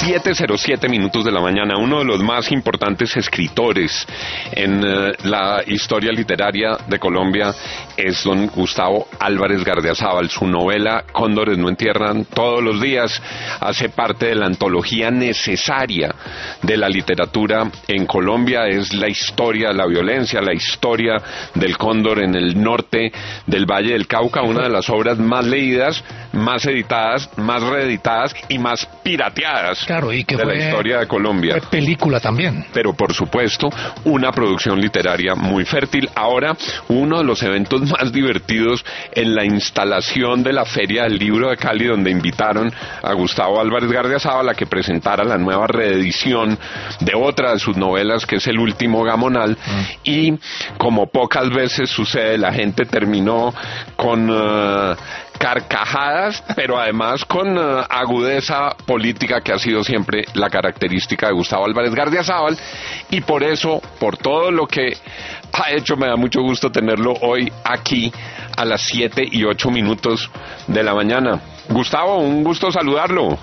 7:07 de la mañana. Uno de los más importantes escritores en la historia literaria de Colombia es don Gustavo Álvarez Gardiazabal. Su novela Cóndores no entierran todos los días hace parte de la antología necesaria de la literatura en Colombia. Es la historia de la violencia, la historia del cóndor en el norte del Valle del Cauca, una de las obras más leídas, más editadas, más reeditadas y más pirateadas, claro, y que de la historia de Colombia. Fue película también. Pero por supuesto, una producción literaria muy fértil. Ahora, uno de los eventos más divertidos en la instalación de la Feria del Libro de Cali, donde invitaron a Gustavo Álvarez Gardiazabal a que presentara la nueva reedición de otra de sus novelas, que es El último Gamonal, y como pocas veces sucede, la gente terminó con carcajadas, pero además con agudeza política, que ha sido siempre la característica de Gustavo Álvarez Gardiazabal, y por eso, por todo lo que ha hecho, me da mucho gusto tenerlo hoy aquí a las 7:08 de la mañana. Gustavo, un gusto saludarlo.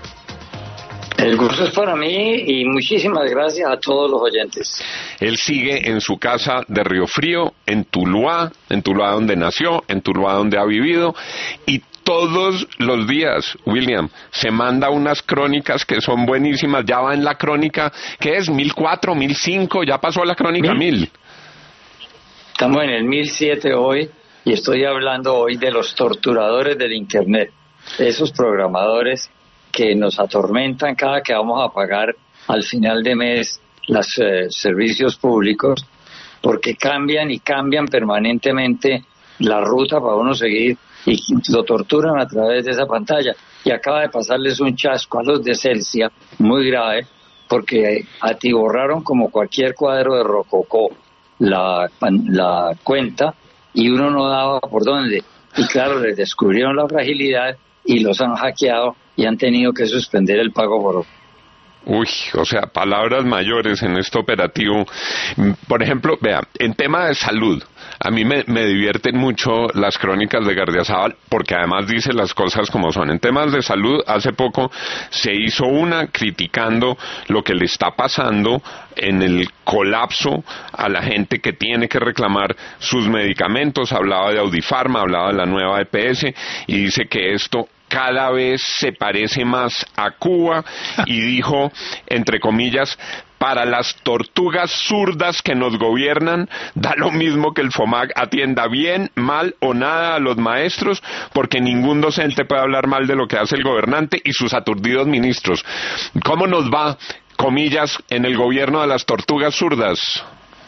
El gusto es para mí y muchísimas gracias a todos los oyentes. Él sigue en su casa de Río Frío, en Tuluá donde nació, en Tuluá donde ha vivido, y todos los días, William, se manda unas crónicas que son buenísimas. Ya va en la crónica, ¿qué es? 1004, 1005, ya pasó a la crónica 1000. Estamos en el 1007 hoy y estoy hablando hoy de los torturadores del Internet, esos programadores que nos atormentan cada que vamos a pagar al final de mes los servicios públicos, porque cambian y cambian permanentemente la ruta para uno seguir y lo torturan a través de esa pantalla. Y acaba de pasarles un chasco a los de Celsia muy grave, porque atiborraron como cualquier cuadro de rococó la cuenta y uno no daba por dónde. Y claro, les descubrieron la fragilidad y los han hackeado y han tenido que suspender el pago por... Uy, o sea, palabras mayores en este operativo. Por ejemplo, vea, en tema de salud, a mí me divierten mucho las crónicas de Gardiazabal, porque además dice las cosas como son. En temas de salud, hace poco se hizo una criticando lo que le está pasando en el colapso a la gente que tiene que reclamar sus medicamentos. Hablaba de Audifarma, hablaba de la nueva EPS, y dice que esto cada vez se parece más a Cuba, y dijo, entre comillas, para las tortugas zurdas que nos gobiernan, da lo mismo que el FOMAC atienda bien, mal o nada a los maestros, porque ningún docente puede hablar mal de lo que hace el gobernante y sus aturdidos ministros. ¿Cómo nos va, comillas, en el gobierno de las tortugas zurdas?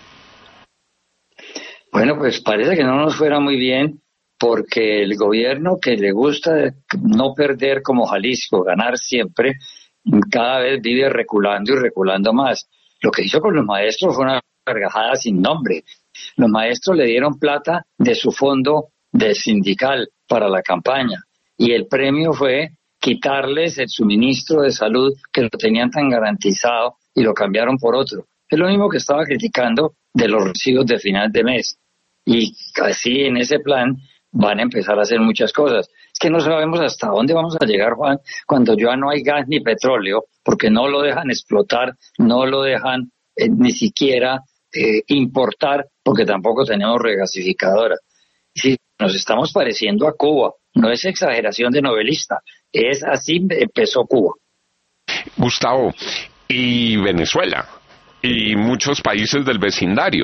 Bueno, pues parece que no nos fuera muy bien, porque el gobierno, que le gusta no perder como Jalisco, ganar siempre, cada vez vive reculando y reculando más. Lo que hizo con los maestros fue una carcajada sin nombre. Los maestros le dieron plata de su fondo de sindical para la campaña, y el premio fue quitarles el suministro de salud que lo tenían tan garantizado y lo cambiaron por otro. Es lo mismo que estaba criticando de los recibos de final de mes. Y así, en ese plan, van a empezar a hacer muchas cosas. Es que no sabemos hasta dónde vamos a llegar, Juan, cuando ya no hay gas ni petróleo, porque no lo dejan explotar, no lo dejan ni siquiera importar, porque tampoco tenemos regasificadora. Sí, nos estamos pareciendo a Cuba, no es exageración de novelista, es así empezó Cuba. Gustavo, y Venezuela, y muchos países del vecindario.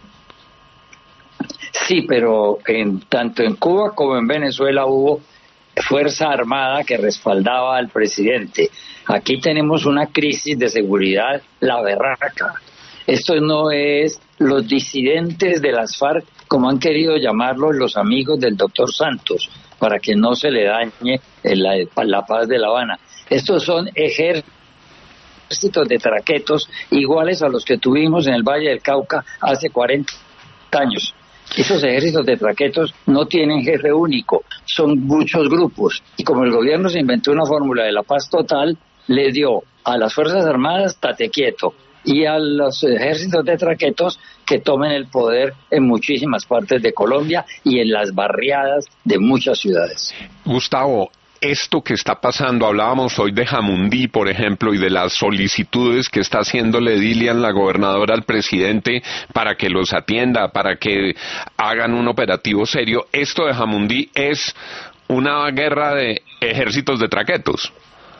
Sí, pero tanto en Cuba como en Venezuela hubo fuerza armada que respaldaba al presidente. Aquí tenemos una crisis de seguridad, la berraca. Esto no es los disidentes de las FARC, como han querido llamarlos los amigos del doctor Santos, para que no se le dañe la paz de La Habana. Estos son ejércitos de traquetos iguales a los que tuvimos en el Valle del Cauca hace 40 años. Esos ejércitos de traquetos no tienen jefe único, son muchos grupos. Y como el gobierno se inventó una fórmula de la paz total, le dio a las Fuerzas Armadas tate quieto y a los ejércitos de traquetos que tomen el poder en muchísimas partes de Colombia y en las barriadas de muchas ciudades. Gustavo, esto que está pasando, hablábamos hoy de Jamundí, por ejemplo, y de las solicitudes que está haciéndole Dilian, la gobernadora, al presidente para que los atienda, para que hagan un operativo serio. Esto de Jamundí es una guerra de ejércitos de traquetos.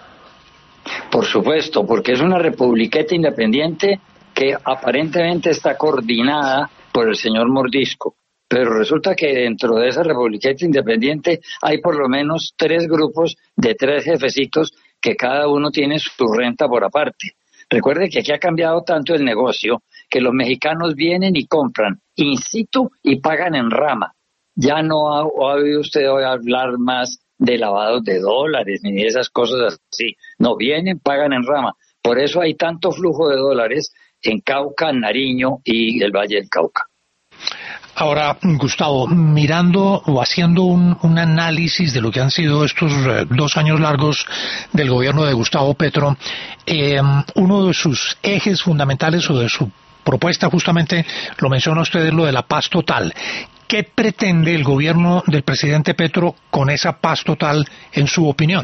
Por supuesto, porque es una republiqueta independiente que aparentemente está coordinada por el señor Mordisco, pero resulta que dentro de esa republiqueta independiente hay por lo menos 3 grupos de 3 jefecitos que cada uno tiene su renta por aparte. Recuerde que aquí ha cambiado tanto el negocio que los mexicanos vienen y compran in situ y pagan en rama. Ya no ha oído usted hablar más de lavados de dólares ni de esas cosas así. No, vienen, pagan en rama. Por eso hay tanto flujo de dólares en Cauca, Nariño y el Valle del Cauca. Ahora, Gustavo, mirando o haciendo un análisis de lo que han sido estos 2 años largos del gobierno de Gustavo Petro, uno de sus ejes fundamentales o de su propuesta, justamente lo menciona usted, es lo de la paz total. ¿Qué pretende el gobierno del presidente Petro con esa paz total, en su opinión?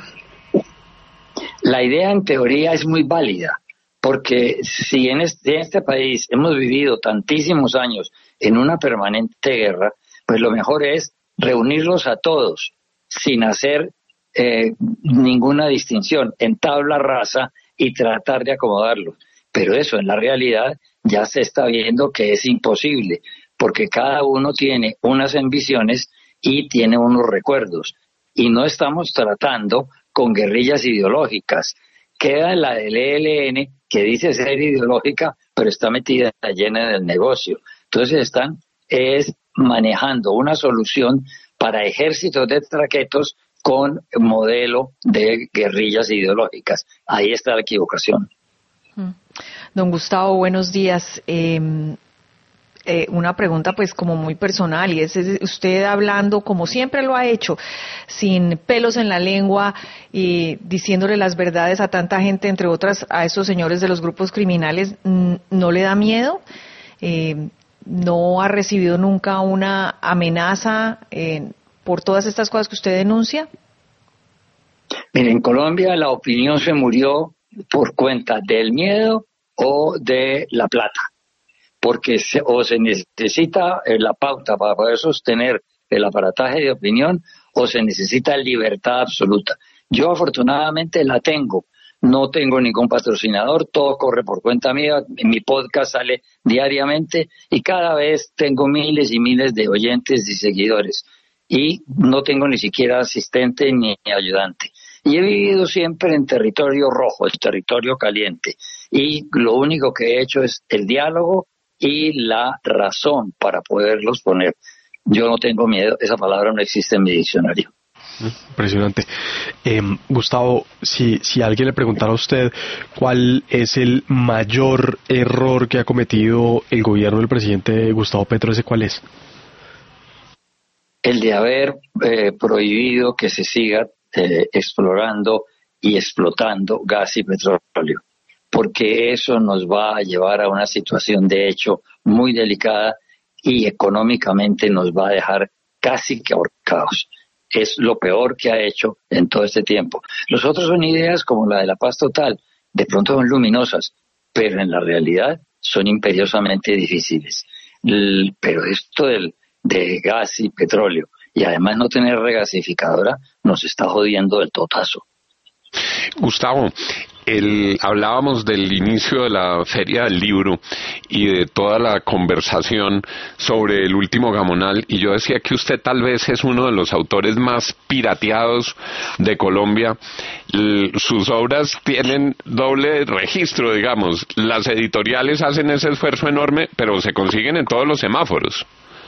La idea en teoría es muy válida, porque si en este país hemos vivido tantísimos años en una permanente guerra, pues lo mejor es reunirlos a todos sin hacer ninguna distinción en tabla rasa y tratar de acomodarlos. Pero eso en la realidad ya se está viendo que es imposible, porque cada uno tiene unas ambiciones y tiene unos recuerdos. Y no estamos tratando con guerrillas ideológicas. Queda la del ELN, que dice ser ideológica, pero está metida llena del negocio. Entonces están manejando una solución para ejércitos de traquetos con modelo de guerrillas ideológicas. Ahí está la equivocación. Don Gustavo, buenos días. Una pregunta pues como muy personal, y es usted hablando como siempre lo ha hecho, sin pelos en la lengua y diciéndole las verdades a tanta gente, entre otras a esos señores de los grupos criminales. ¿No le da miedo? ¿No ha recibido nunca una amenaza por todas estas cosas que usted denuncia? Mire, en Colombia la opinión se murió por cuenta del miedo o de la plata, porque se necesita la pauta para poder sostener el aparataje de opinión, o se necesita libertad absoluta. Yo afortunadamente la tengo, no tengo ningún patrocinador, todo corre por cuenta mía, mi podcast sale diariamente y cada vez tengo miles y miles de oyentes y seguidores, y no tengo ni siquiera asistente ni ayudante. Y he vivido siempre en territorio rojo, el territorio caliente, y lo único que he hecho es el diálogo y la razón para poderlos poner. Yo no tengo miedo, esa palabra no existe en mi diccionario. Impresionante. Gustavo, si alguien le preguntara a usted cuál es el mayor error que ha cometido el gobierno del presidente Gustavo Petro, ¿ese cuál es? El de haber prohibido que se siga explorando y explotando gas y petróleo, porque eso nos va a llevar a una situación de hecho muy delicada y económicamente nos va a dejar casi que ahorcados. Es lo peor que ha hecho en todo este tiempo. Los otros son ideas como la de la paz total, de pronto son luminosas, pero en la realidad son imperiosamente difíciles. Pero esto de gas y petróleo, y además no tener regasificadora, nos está jodiendo del totazo. Gustavo, hablábamos del inicio de la Feria del Libro y de toda la conversación sobre el último Gamonal, y yo decía que usted tal vez es uno de los autores más pirateados de Colombia. Sus obras tienen doble registro, digamos. Las editoriales hacen ese esfuerzo enorme, pero se consiguen en todos los semáforos.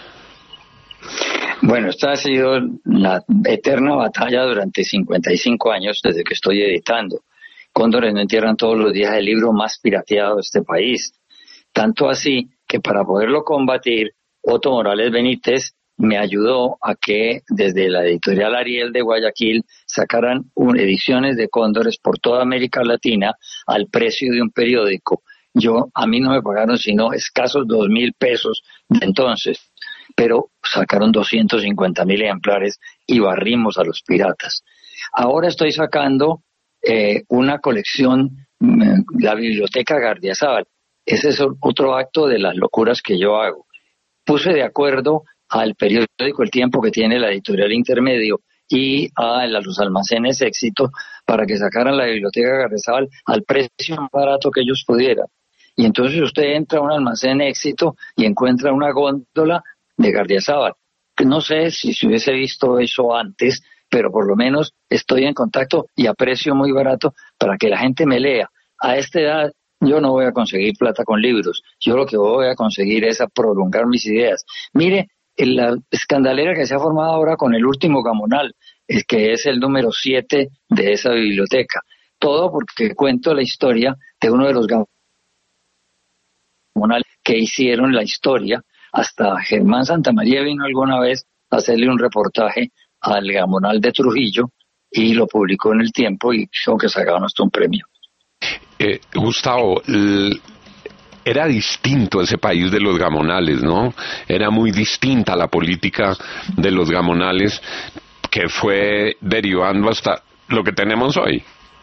Bueno, esta ha sido la eterna batalla durante 55 años desde que estoy editando. Cóndores no entierran todos los días, el libro más pirateado de este país. Tanto así que para poderlo combatir, Otto Morales Benítez me ayudó a que desde la editorial Ariel de Guayaquil sacaran ediciones de Cóndores por toda América Latina al precio de un periódico. A mí no me pagaron sino escasos 2.000 pesos de entonces, pero sacaron 250.000 ejemplares y barrimos a los piratas. Ahora estoy sacando una colección, la Biblioteca Gardiazabal. Ese es otro acto de las locuras que yo hago. Puse de acuerdo al periódico El Tiempo, que tiene la editorial Intermedio, y a los almacenes Éxito, para que sacaran la Biblioteca Gardiazabal al precio más barato que ellos pudieran. Y entonces usted entra a un almacén Éxito y encuentra una góndola de Gardiazabal. No sé si se hubiese visto eso antes, pero por lo menos estoy en contacto y a precio muy barato para que la gente me lea. A esta edad yo no voy a conseguir plata con libros, yo lo que voy a conseguir es a prolongar mis ideas. Mire, la escandalera que se ha formado ahora con el último Gamonal, que es el número 7 de esa biblioteca. Todo porque cuento la historia de uno de los Gamonal que hicieron la historia. Hasta Germán Santamaría vino alguna vez a hacerle un reportaje al Gamonal de Trujillo y lo publicó en El Tiempo, y creo que sacaron hasta un premio. Gustavo, era distinto ese país de los Gamonales, ¿no? Era muy distinta la política de los Gamonales, que fue derivando hasta lo que tenemos hoy.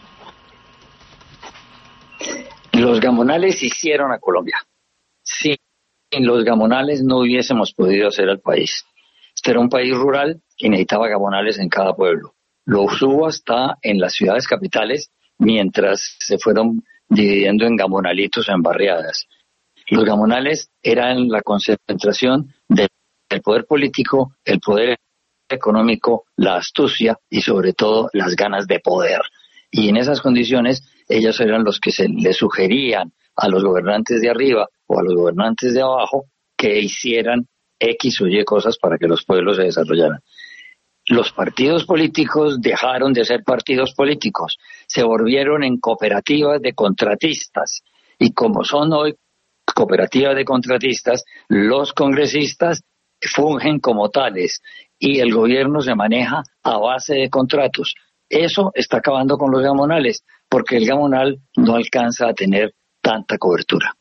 Los Gamonales hicieron a Colombia. Sin los Gamonales no hubiésemos podido hacer al país. Este era un país rural y necesitaba Gamonales en cada pueblo. Lo hubo hasta en las ciudades capitales, mientras se fueron dividiendo en gamonalitos, en barriadas. Los Gamonales eran la concentración del poder político, el poder económico, la astucia y sobre todo las ganas de poder. Y en esas condiciones ellos eran los que se le sugerían a los gobernantes de arriba o a los gobernantes de abajo que hicieran X o Y cosas para que los pueblos se desarrollaran. Los partidos políticos dejaron de ser partidos políticos, se volvieron en cooperativas de contratistas, y como son hoy cooperativas de contratistas, los congresistas fungen como tales y el gobierno se maneja a base de contratos. Eso está acabando con los gamonales, porque el gamonal no alcanza a tener tanta cobertura.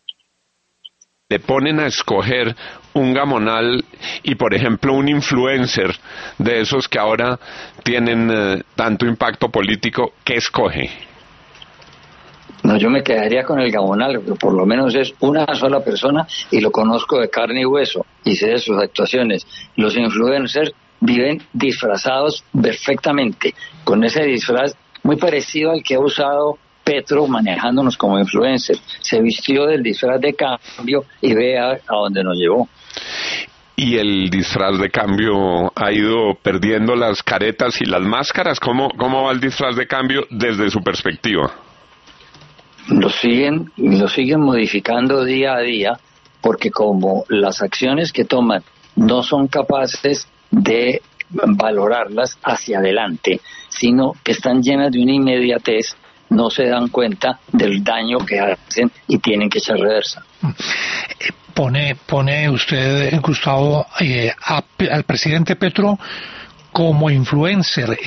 Le ponen a escoger un gamonal y, por ejemplo, un influencer de esos que ahora tienen tanto impacto político, ¿qué escoge? No, yo me quedaría con el gamonal, porque por lo menos es una sola persona y lo conozco de carne y hueso y sé de sus actuaciones. Los influencers viven disfrazados perfectamente, con ese disfraz muy parecido al que ha usado Petro manejándonos como influencer. Se vistió del disfraz de cambio y vea a dónde nos llevó. ¿Y el disfraz de cambio ha ido perdiendo las caretas y las máscaras? ¿Cómo va el disfraz de cambio desde su perspectiva? Lo siguen modificando día a día, porque como las acciones que toman no son capaces de valorarlas hacia adelante, sino que están llenas de una inmediatez, no se dan cuenta del daño que hacen y tienen que echar reversa. Pone usted, Gustavo, al presidente Petro como influencer,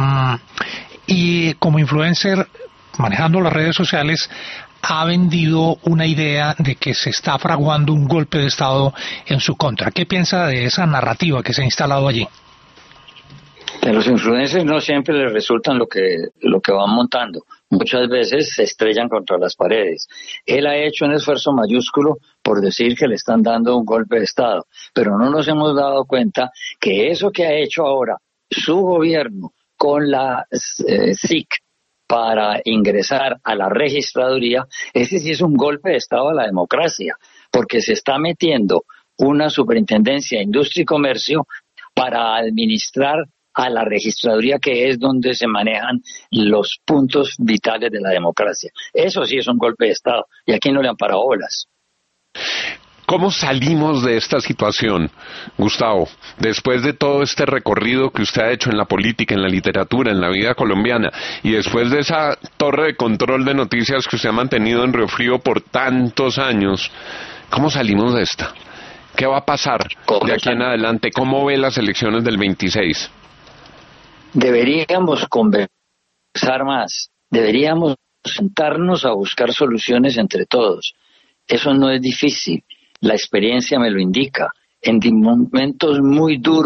y como influencer, manejando las redes sociales, ha vendido una idea de que se está fraguando un golpe de Estado en su contra. ¿Qué piensa de esa narrativa que se ha instalado allí? A los influencers no siempre les resultan lo que van montando. Muchas veces se estrellan contra las paredes. Él ha hecho un esfuerzo mayúsculo por decir que le están dando un golpe de Estado, pero no nos hemos dado cuenta que eso que ha hecho ahora su gobierno con la SIC para ingresar a la registraduría, ese sí es un golpe de Estado a la democracia, porque se está metiendo una superintendencia de industria y comercio para administrar a la registraduría, que es donde se manejan los puntos vitales de la democracia. Eso sí es un golpe de Estado, y aquí no le han parado bolas. ¿Cómo salimos de esta situación, Gustavo, después de todo este recorrido que usted ha hecho en la política, en la literatura, en la vida colombiana, y después de esa torre de control de noticias que usted ha mantenido en Río Frío por tantos años? ¿Cómo salimos de esta? ¿Qué va a pasar de aquí en adelante? ¿Cómo ve las elecciones del 26? Deberíamos conversar más, deberíamos sentarnos a buscar soluciones entre todos. Eso no es difícil, la experiencia me lo indica. En momentos muy duros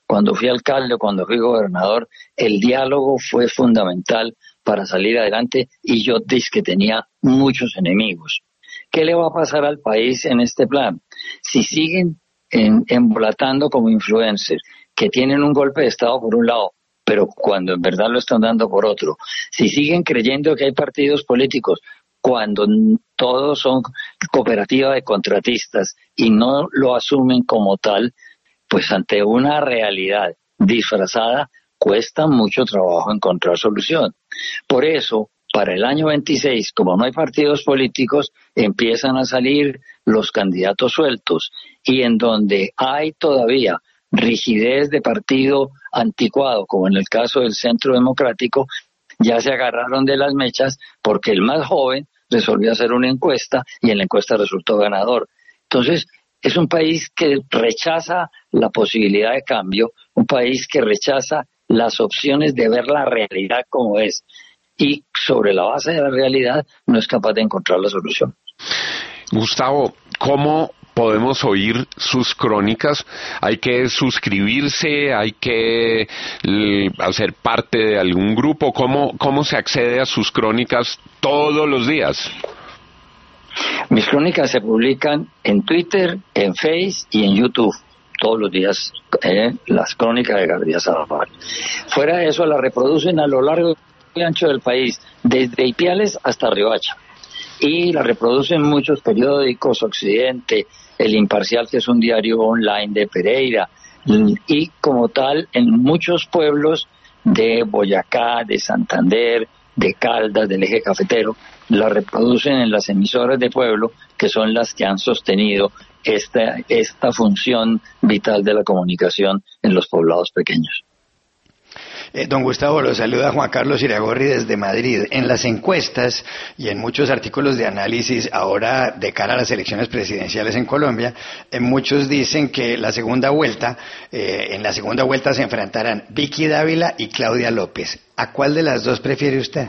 cuando fui alcalde, cuando fui gobernador, el diálogo fue fundamental para salir adelante y yo dizque tenía muchos enemigos. ¿Qué le va a pasar al país en este plan? Si siguen embolatando como influencers, que tienen un golpe de Estado por un lado, pero cuando en verdad lo están dando por otro, si siguen creyendo que hay partidos políticos, cuando todos son cooperativas de contratistas y no lo asumen como tal, pues ante una realidad disfrazada, cuesta mucho trabajo encontrar solución. Por eso, para el año 26, como no hay partidos políticos, empiezan a salir los candidatos sueltos, y en donde hay todavía rigidez de partido anticuado, como en el caso del Centro Democrático, ya se agarraron de las mechas porque el más joven resolvió hacer una encuesta y en la encuesta resultó ganador. Entonces, es un país que rechaza la posibilidad de cambio, un país que rechaza las opciones de ver la realidad como es, y sobre la base de la realidad no es capaz de encontrar la solución. Gustavo, ¿cómo podemos oír sus crónicas? ¿Hay que suscribirse? ¿Hay que hacer parte de algún grupo? ¿Cómo se accede a sus crónicas todos los días? Mis crónicas se publican en Twitter, en Face y en YouTube. Todos los días las crónicas de Gardiazabal. Fuera de eso, las reproducen a lo largo y ancho del país, desde Ipiales hasta Riohacha. Y la reproducen muchos periódicos, Occidente, El Imparcial, que es un diario online de Pereira, y como tal en muchos pueblos de Boyacá, de Santander, de Caldas, del eje cafetero, la reproducen en las emisoras de pueblo, que son las que han sostenido esta función vital de la comunicación en los poblados pequeños. Don Gustavo, lo saluda Juan Carlos Iragorri desde Madrid. En las encuestas y en muchos artículos de análisis ahora de cara a las elecciones presidenciales en Colombia, muchos dicen que en la segunda vuelta se enfrentarán Vicky Dávila y Claudia López. ¿A cuál de las dos prefiere usted?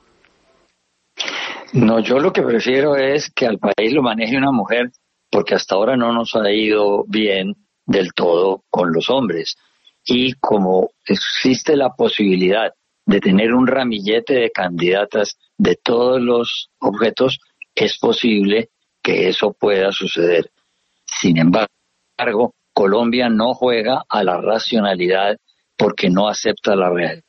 No, yo lo que prefiero es que al país lo maneje una mujer, porque hasta ahora no nos ha ido bien del todo con los hombres. Y como existe la posibilidad de tener un ramillete de candidatas de todos los objetos, es posible que eso pueda suceder. Sin embargo, Colombia no juega a la racionalidad porque no acepta la realidad.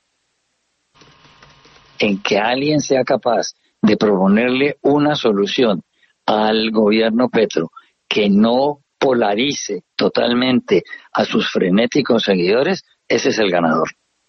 En que alguien sea capaz de proponerle una solución al gobierno Petro que no polarice totalmente a sus frenéticos seguidores, ese es el ganador.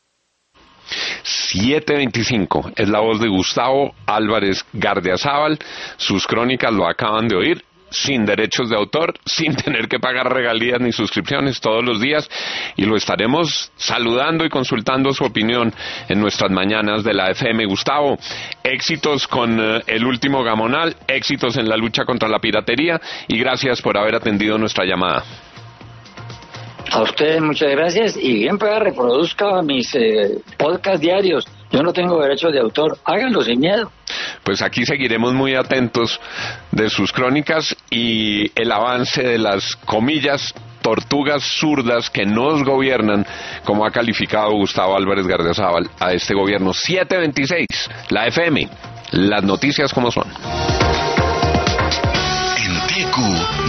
7:25 es la voz de Gustavo Álvarez Gardiazabal. Sus crónicas lo acaban de oír, sin derechos de autor, sin tener que pagar regalías ni suscripciones, todos los días, y lo estaremos saludando y consultando su opinión en nuestras mañanas de la FM. Gustavo, éxitos con el último Gamonal, éxitos en la lucha contra la piratería, y gracias por haber atendido nuestra llamada. A ustedes muchas gracias, y bien, pues reproduzca mis podcast diarios. Yo no tengo derechos de autor, háganlo sin miedo. Pues aquí seguiremos muy atentos de sus crónicas y el avance de las, comillas, tortugas zurdas que nos gobiernan, como ha calificado Gustavo Álvarez Gardiazabal a este gobierno. 7:26, la FM, las noticias como son. En TQ